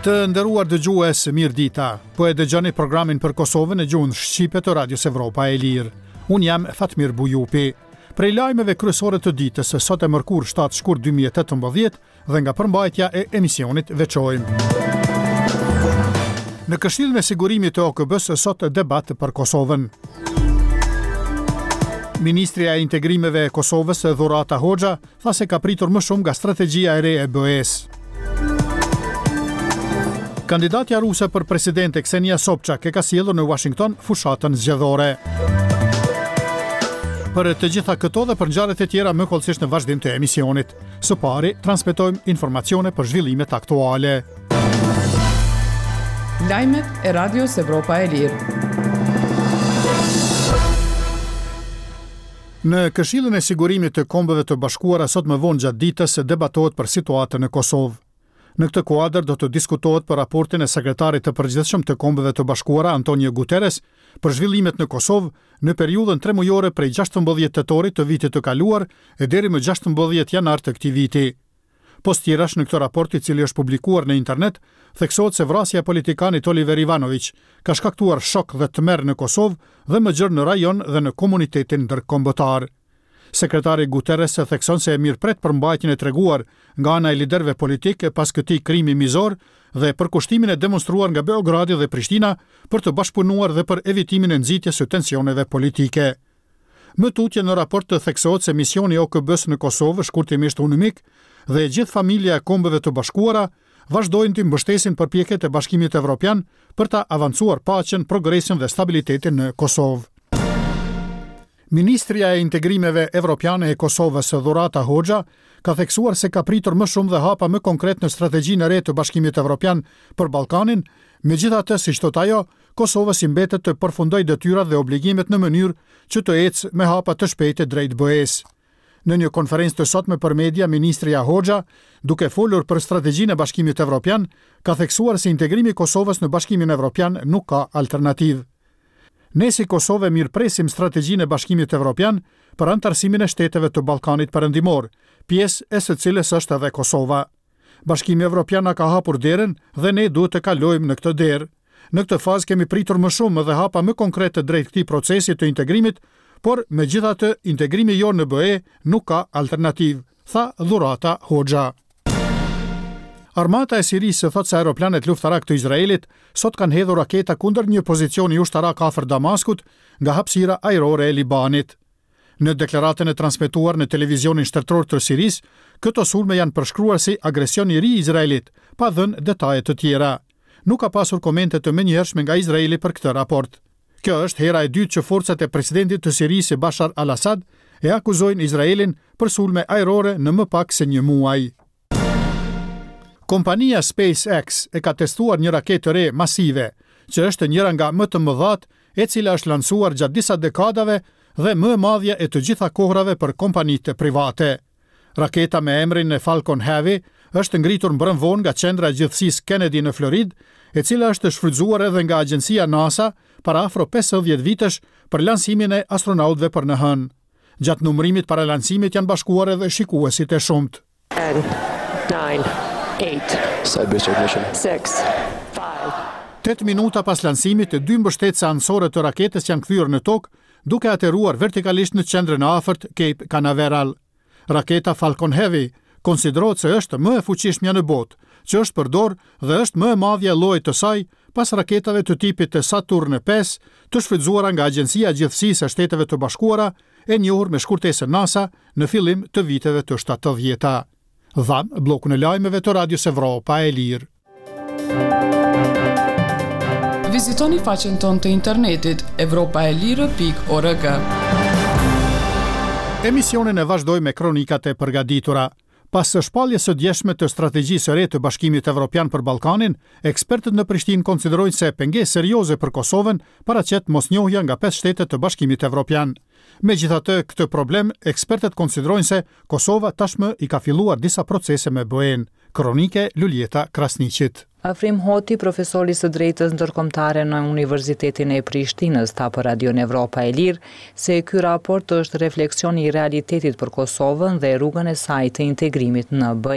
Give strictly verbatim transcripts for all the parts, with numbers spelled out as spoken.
Të nderuar dëgjues, mirë dita. Po e dëgjoni programin për Kosovën e gjuhën shqipe të Radios Evropa e Lirë. Unë jam Fatmir Bujupi. Prej lajmeve kryesore të ditës, sot e mërkur shtatë shkurt dy mijë e tetëmbëdhjetë dhe nga përmbajtja e emisionit veçojmë. Në Këshillin e Sigurimit të O K B-s sot debat për Kosovën. Ministria e Integrimeve e Kosovës, Dhurata Hoxha, tha se ka pritur më shumë nga strategjia e re e B E-s. Kandidatja ruse për presidente Ksenia Sobchak e ka sjellur në Washington fushatën zgjedhore. Për të gjitha këto dhe për ngjarjet e tjera më kollësisht në vazhdim të emisionit. Së pari, transmetojmë informacione për zhvillimet aktuale. Lajmet e Radios Evropa e Lirë. Në Këshillin e Sigurimit të Kombeve të Bashkuara sot më vonë gjatë ditës debatohet për situatën në Kosovë. Në këtë kuadër do të diskutohet për raportin e sekretarit të përgjithshëm të Kombeve të Bashkuara Antonio Guterres për zhvillimet në Kosovë në periudhën tremujore prej gjashtëmbëdhjetë tetorit të vitit të kaluar e deri më gjashtëmbëdhjetë janar të këtij viti. Postirash në këtë raport, i cili është publikuar në internet, theksohet se vrasja e politikanit Oliver Ivanović ka shkaktuar shok dhe tmerr në Kosovë dhe më gjerë në rajon dhe në komunitetin ndërkombëtar. Sekretari Guterres e thekson se e mirëpret përmbajtjen e treguar nga ana e liderëve politikë pas këtij krimi mizor dhe për kushtimin e demonstruar nga Beogradi dhe Prishtina për të bashkëpunuar dhe për evitimin e nxitjes së tensioneve politike. Më tutje në raport të theksohet se misioni O K B-s në Kosovë, shkurtimisht UNMIK, dhe e gjithë familja e Kombeve të Bashkuara vazhdojnë të mbështesin përpjekjet e Bashkimit Evropian për ta avancuar paqen, progresin dhe stabilitetin në Kosovë. Ministria e Integrimeve Evropiane e Kosovës, Dhurata Hoxha, ka theksuar se ka pritur më shumë dhe hapa më konkret në strategjinë e re të Bashkimit Evropian për Ballkanin, megjithatë, siç thot ajo, Kosova si mbetet të përfundojë detyrat dhe obligimet në mënyrë që të ecë me hapa të shpejtë drejt B E-s. Në një konferencë të sotme për media, ministria Hoxha, duke folur për strategjinë e Bashkimit Evropian, ka theksuar se integrimi i Kosovës në Bashkimin Evropian nuk ka alternativë. Ne si Kosovë mirëpresim strategjinë e Bashkimit Evropian për antarësimin e shteteve të Ballkanit Perëndimor, pjesë e së cilës është edhe Kosova. Bashkimi Evropian na ka hapur derën dhe ne duhet të kalojmë në këtë derë. Në këtë fazë kemi pritur më shumë dhe hapa më konkrete drejt këtij procesi të integrimit, por megjithatë integrimi jonë në B E nuk ka alternativë, tha Dhurata Hoxha. Armata e Sirisë thot se aeroplanet luftarak të Izraelit sot kanë hedhur raketa kundër një pozicioni ushtarak afër Damaskut nga hapësira ajrore e Libanit. Në deklaratën e transmetuar në televizionin shtetëror të Sirisë, këto sulme janë përshkruar si agresion i ri i Izraelit, pa dhënë detaje të tjera. Nuk ka pasur komente të menjëhershme nga Izraeli për këtë raport. Kjo është hera e dytë që forcat e presidentit të Sirisë Bashar al-Assad e akuzojnë Izraelin për sulme ajrore në më pak se një muaj. Kompania SpaceX e ka testuar një raketë re masive, që është njëra nga më të mëdhat, e cila është lansuar gjatë disa dekadave dhe më e madhja e të gjitha kohrave për kompanitë private. Raketa me emrin e Falcon Heavy është ngritur mbrëm vonë nga qendra e gjithësisë Kennedy në Florid, e cila është shfrytzuar edhe nga agjencia NASA para afro pesëdhjetë vitesh për lansimin e astronautëve për në hënë. Gjatë numërimit para lansimit janë bashkuar edhe shikuesit e shumt. ten, nine, eight, Side booster ignition. six, five. tetë minuta pas lansimit, dy mbështetëse anësore të raketës janë kthyer në tokë, duke aterruar vertikalisht në qendrën e afërt Cape Canaveral. Raketa Falcon Heavy konsiderohet se është më e fuqishmja në botë, që është përdor dhe është më e madhja e llojit të saj pas raketave të tipit të Saturn pesë, të shfrytzuara nga Agjencia e Gjithësisë e Shteteve të Bashkuara, e njohur me shkurtesën NASA në fillim të viteve të shtatëdhjeta. Dham blokun e lajmeve të Radios Evropa e Lirë. Vizitoni faqen tonë të internetit evropaelire pikë org. Emisionin e vazhdoj me kronikat e përgatitura. Pas së shpalljes së djeshme të strategjisë së re të Bashkimit Evropian për Ballkanin, ekspertët në Prishtinë konsiderojnë se pengesë serioze për Kosovën paraqet mosnjohja nga pesë shtete të Bashkimit Evropian. Megjithatë, këtë problem ekspertët konsiderojnë se Kosova tashmë i ka filluar disa procese me B E-n. Kronike Luljeta Krasniqit. Afrim Hoti, profesori së drejtës ndërkombëtare në Universitetin e Prishtinës, tha për Radion Evropa e Lirë se ky raport është refleksion i realitetit për Kosovën dhe rrugën e saj të integrimit në B E.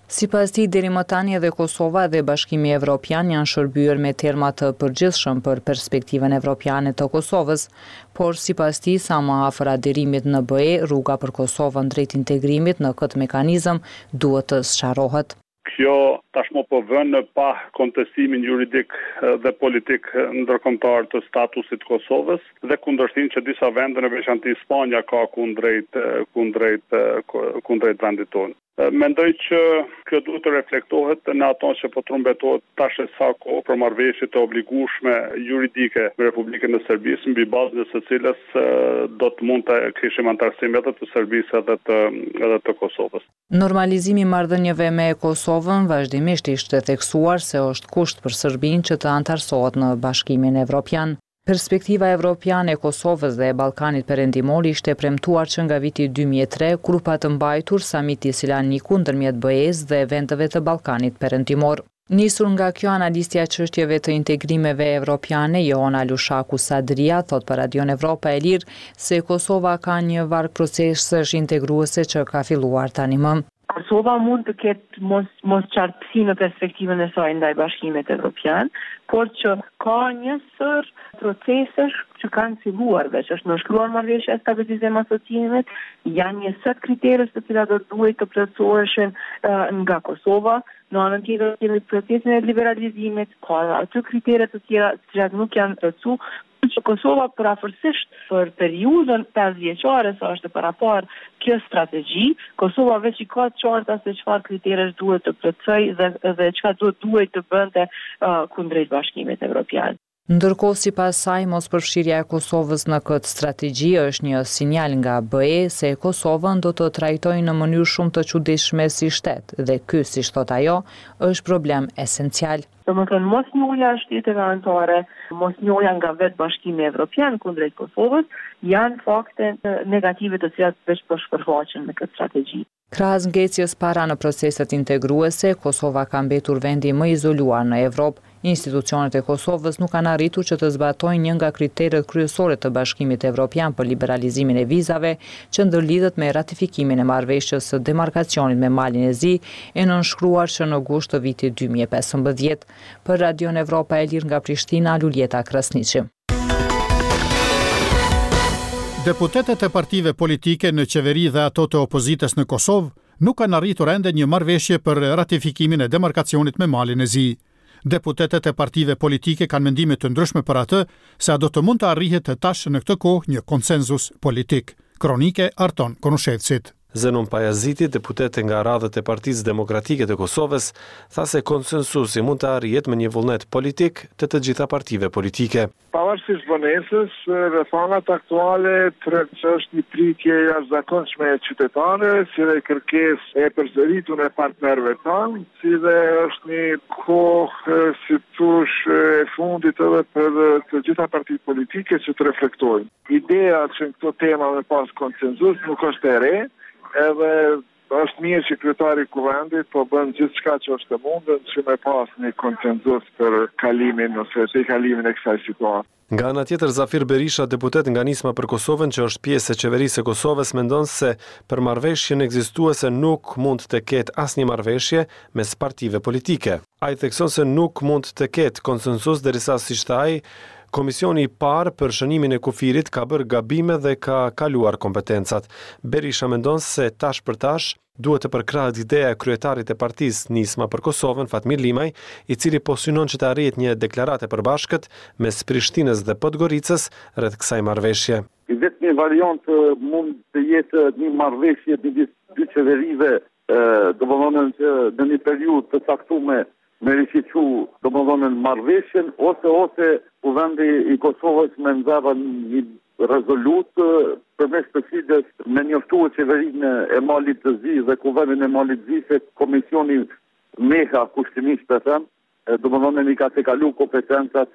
Sipas tij, deri më tani edhe Kosova dhe Bashkimi Evropian janë shërbyer me terma të përgjithshëm për perspektivën evropiane të Kosovës, por sipas tij, sa më afër aderimit në B E, rruga për Kosovën drejt integrimit në këtë mekanizëm duhet të sqarohet. Kjo tashmë po vën pa kontestimin juridik dhe politik ndërkombëtar të statusit Kosovës dhe kundërshtim që disa vende në veçantë Spanja ka kundrejt kundrejt kundrejt vendit tonë. Mendoj që kjo duhet të reflektohet në ato që po trumbetohet tash sa kohë për marrëveshje të obligueshme juridike me Republikën e Serbisë, mbi bazën e së cilës do të mund të kishim antarësim edhe të Serbisë edhe të edhe të Kosovës. Normalizimi i marrëdhënieve me Kosovën vazhdimisht ishte theksuar se është kusht për Serbinë që të antarësohet në Bashkimin Evropian. Perspektiva evropiane e Kosovës dhe e Ballkanit Perëndimor ishte premtuar që nga viti dy mijë e tre, kur pa të mbajtur samiti Silaniku ndërmjet B E-s dhe vendeve të Ballkanit Perëndimor. Nisur nga kjo, analistja e çështjeve të integrimeve evropiane Joana Lushaku Sadria thot për Radion Evropa e Lirë se Kosova ka një varg procesesh integruese që ka filluar tani më. Kosova mund të ketë mos, mos qartësi në perspektivën e saj ndaj Bashkimit Evropian, por që ka një sër procesesh që kanë filluar dhe që është nënshkruar marrëveshja e stabilizimit të asociimit, janë një set kriterësh të cilat do duhet të plotësoheshin uh, nga Kosova. Në anën tjetër kemi procesin e liberalizimit, ka aty kritere të tjera që nuk janë plotësuar, që Kosova përafërsisht për periudhën pesë vjeçare sa është para parë kjo strategji, Kosova veç i ka të qarta se çfarë kriteresh duhet të plotësoj dhe dhe çka duhet duhet të bënte uh, kundrejt Bashkimit Evropian. Ndërkohë, sipas saj, mospërfshirja e Kosovës në këtë strategji është një sinjal nga B E se Kosovën do të trajtojë në mënyrë shumë të çuditshme si shtet dhe ky, siç thot ajo, është problem esencial. Domethënë mos njohja e shteteve anëtare, mos njohja nga vetë Bashkimi Evropian kundrejt Kosovës, janë fakte negative të cilat veç po shpërfaqen me këtë strategji. Krahas ngecjes para në proceset integruese, Kosova ka mbetur vendi më izoluar në Evropë. Institucionet e Kosovës nuk kanë arritur që të zbatojnë një nga kriteret kryesore të Bashkimit Evropian për liberalizimin e vizave, që ndërlidhet me ratifikimin e marrëveshjes së demarkacionit me Malin e Zi, e nënshkruar që në gusht të vitit dy mijë e pesëmbëdhjetë. Për Radion Evropa e Lirë nga Prishtina, Luljeta Krasniqi. Deputetët e partive politike në qeveri dhe ato të opozitës në Kosovë nuk kanë arritur ende një marrëveshje për ratifikimin e demarkacionit me Malin e Zi. Deputetët e partive politike kanë mendime të ndryshme për atë, se a do të mund të arrihet të tash në këtë kohë një konsenzus politik. Kronike Arton Konushevcit. Zenon Pajaziti, deputete nga radhët e Partisë Demokratike të Kosovës, tha se konsensusi mund të arrihet me një vullnet politik të të gjitha partive politike. Pavarësisht vonesës, reformat aktuale që është një pritje e jashtëzakonshme e qytetarëve, si dhe kërkesë e përsëritur e partnerëve tanë, si dhe është një kohë si thosh e fundit edhe për të gjitha partitë politike që të reflektojnë. Ideja që në këto tema me pas konsenzus nuk është e re, edhe është mirë që kryetari i kuvendit po bën gjithçka që është e mundën që me pas një konsenzus për kalimin ose të kalimin e kësaj situate. Nga ana tjetër, Zafir Berisha, deputet nga Nisma për Kosovën, që është pjesë e qeverisë së Kosovës, mendon se për marrëveshjen ekzistuese nuk mund të ketë asnjë marrëveshje mes partive politike. Ai thekson se nuk mund të ketë konsensus derisa, siç tha ai, Komisioni i parë për shënimin e kufirit ka bërë gabime dhe ka kaluar kompetencat. Berisha mendon se tash për tash duhet të përkrahet ideja e kryetarit e partisë Nisma për Kosovën, Fatmir Limaj, i cili po synon që të arrihet një deklaratë e përbashkët mes Prishtinës dhe Podgoricës rreth kësaj marrëveshje. Vetëm një variant mund të jetë një marrëveshje midis dy qeverive, domethënë që në një periudhë të caktuar me rifiqu domethënë marrëveshjen ose ose kuvendi i Kosovës me nxjerrë një rezolut përmes të cilës me njoftuar qeverinë e Malit të Zi dhe kuvendin e Malit të Zi se komisioni meha kushtimisht të them, domethënë i ka të kalu kompetencat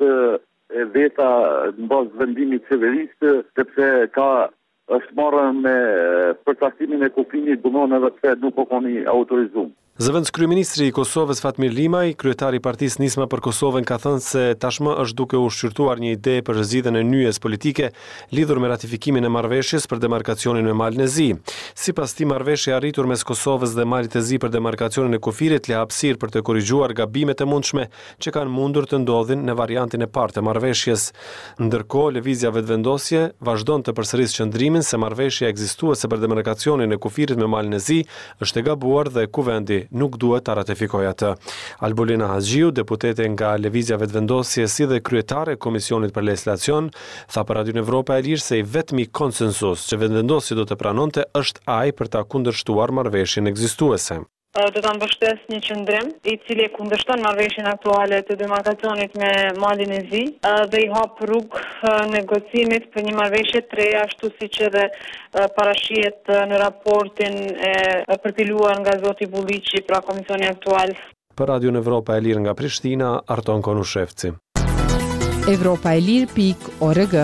e veta në bazë vendimit qeverisë, sepse ka është marrë me përcaktimin e kufinit, domethënë edhe pse nuk po koni autorizuar. Zëvendës kryeministri i Kosovës Fatmir Limaj, kryetari i Partisë Nisma për Kosovën, ka thënë se tashmë është duke u shqyrtuar një ide për zgjidhjen e nyjes politike lidhur me ratifikimin e marrëveshjes për demarkacionin me Malin e Zi. Sipas tij, marrëveshja e arritur mes Kosovës dhe Malit e Zi për demarkacionin e kufirit le hapësirë për të korrigjuar gabimet e mundshme që kanë mundur të ndodhin në variantin e parë të marrëveshjes. Ndërkohë, lëvizja vetëvendosje vazhdon të përsërisë qëndrimin se marrëveshja ekzistuese për demarkacionin e kufirit me Malin e Zi është e gabuar dhe kuvendi nuk duhet ta ratifikojë atë. Albolina Haxhiu, deputete nga Lëvizja Vetëvendosje si dhe kryetare e Komisionit për Legjislacion, tha për Radio Evropa e Lirë se i vetmi konsensus që vetëvendosja do të pranonte është ai për ta kundërshtuar marrëveshjen ekzistuese. Do ta mbështes një qëndrim i cili e kundërshton marrëveshjen aktuale të demarkacionit me Malin e Zi dhe i hap rrugë negocimit për një marrëveshje të re, ashtu siç edhe parashihet në raportin e përpiluar nga zoti Bulliqi pra komisioni aktual. Për Radio Evropa e Lirë nga Prishtina, Arton Konushevci. Evropa e Lirë pikë org.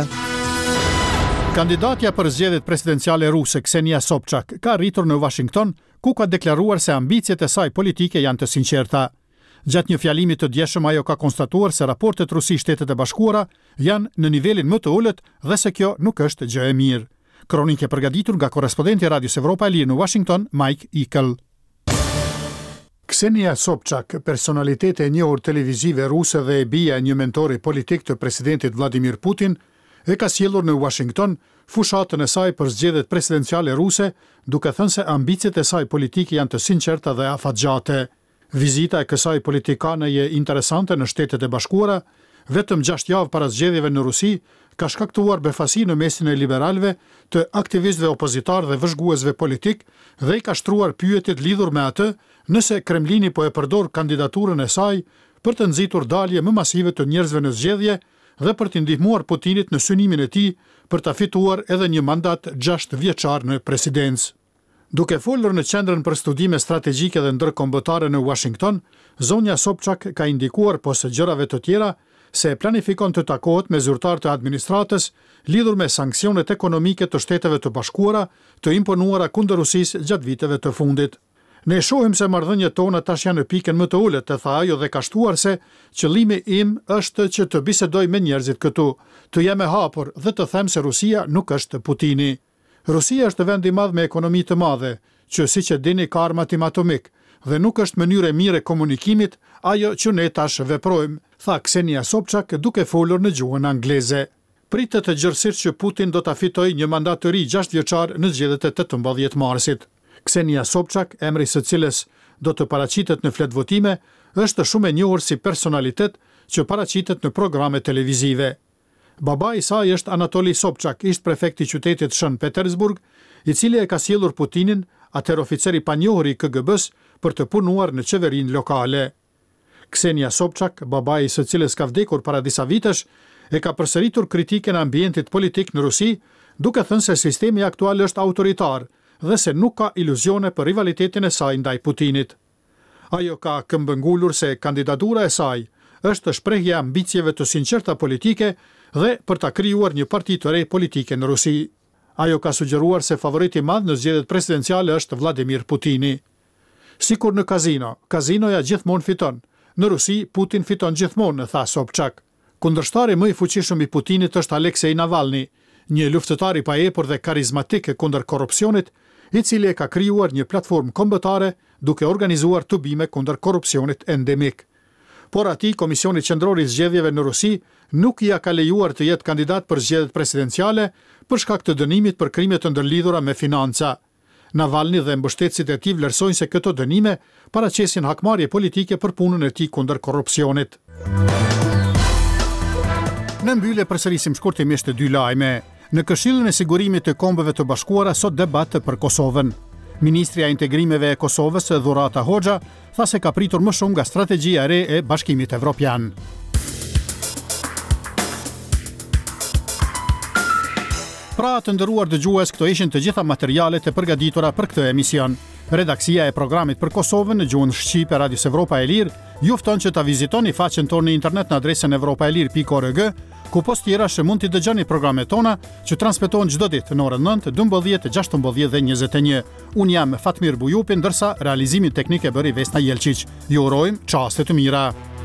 Kandidatja për zgjedhjet presidenciale ruse Ksenia Sobchak ka arritur në Washington, ku ka deklaruar se ambicjet e saj politike janë të sinqerta. Gjatë një fjalimi të djeshëm ajo ka konstatuar se raportet Rusi-Shtetet e Bashkuara janë në nivelin më të ulët dhe se kjo nuk është gjë e mirë. Kronikë e përgatitur nga korrespondenti i Radios Evropa e Lirë në Washington, Mike Ikel. Ksenia Sobchak, personalitete e njohur televizive ruse dhe e bija e një mentori politik të presidentit Vladimir Putin, e ka sjellur në Washington fushatën e saj për zgjedhjet presidenciale ruse, duke thënë se ambicjet e saj politike janë të sinqerta dhe afatgjate. Vizita e kësaj politikane je interesante në Shtetet e Bashkuara, vetëm gjashtë javë para zgjedhjeve në Rusi, ka shkaktuar befasi në mesin e liberalëve, të aktivistëve opozitar dhe vëzhguesve politik dhe i ka shtruar pyetjet lidhur me atë nëse Kremlini po e përdor kandidaturën e saj për të nxitur dalje më masive të njerëzve në zgjedhje dhe për të ndihmuar Putinit në synimin e tij për ta fituar edhe një mandat gjashtë vjeçar në presidencë. Duke folur në Qendrën për Studime Strategjike dhe Ndërkombëtare në Washington, zonja Sobchak ka indikuar pas gjërave të tjera se planifikon të takohet me zyrtar të administratës lidhur me sanksionet ekonomike të Shteteve të Bashkuara të imponuara kundër Rusisë gjatë viteve të fundit. Ne shohim se marrëdhëniet tona tash janë në pikën më të ulët, e tha ajo dhe ka shtuar se qëllimi im është që të bisedoj me njerëzit këtu, të jem e hapur dhe të them se Rusia nuk është Putini. Rusia është vend i madh me ekonomi të madhe, që siç e dini ka armë atomik dhe nuk është mënyrë e mirë e komunikimit ajo që ne tash veprojmë, tha Ksenia Sobchak duke folur në gjuhën angleze. Pritet të gjërësisht që Putin do ta fitojë një mandat të ri gjashtë vjeçar në zgjedhjet e tetëmbëdhjetë marsit. Ksenia Sobchak, emri së cilës do të paraqitet në flet votime, është shumë e njohur si personalitet që paraqitet në programe televizive. Babai i saj është Anatoli Sobchak, ish prefekti i qytetit Shën Petersburg, i cili e ka sjellur Putinin, atëherë oficer i panjohur i K G B-s, për të punuar në qeverinë lokale. Ksenia Sobchak, babai i së cilës ka vdekur para disa vitesh, e ka përsëritur kritikën e ambientit politik në Rusi, duke thënë se sistemi aktual është autoritar dhe se nuk ka iluzione për rivalitetin e saj ndaj Putinit. Ajo ka këmbëngulur se kandidatura e saj është shprehje e ambicjeve të sinqerta politike dhe për ta krijuar një parti të re politike në Rusi. Ajo ka sugjeruar se favoriti i madh në zgjedhjet presidenciale është Vladimir Putini. Sikur në kazino, kazinoja gjithmonë fiton. Në Rusi, Putin fiton gjithmonë, tha Sobchak. Kundërshtari më i fuqishëm i Putinit është Aleksej Navalny, një luftëtar i paepër dhe karizmatik kundër korrupsionit, i cili e ka krijuar një platformë kombëtare duke organizuar tubime kundër korrupsionit endemik. Por atij Komisioni Qendror i Zgjedhjeve në Rusi nuk i ka lejuar të jetë kandidat për zgjedhjet presidenciale për shkak të dënimit për krime të ndërlidhura me financa. Navalny dhe mbështetësit e tij vlerësojnë se këto dënime paraqesin hakmarrje politike për punën e tij kundër korrupsionit. Në mbyllje përsërisim shkurtimisht të dy lajme. Në Këshillin e Sigurimit të Kombeve të Bashkuara sot debat për Kosovën. Ministria e Integrimeve e Kosovës, Dhurata Hoxha, tha se ka pritur më shumë nga strategjia e re e Bashkimit Evropian. Pra të nderuar dëgjues, këto ishin të gjitha materialet e përgatitura për këtë emision. Redaksia e programit për Kosovën në gjuhën shqipe Radios Evropa e Lirë ju fton që ta vizitoni faqen tonë në internet në adresën evropaelir pikë org ku post tjera që mund t'i dëgjoni programet tona që transmetohen çdo ditë në orën nëntë, dymbëdhjetë, gjashtëmbëdhjetë dhe njëzet e një. Unë jam Fatmir Bujupi, ndërsa realizimin teknik e bëri Vesna Jelqiç. Ju urojmë çaste të mira.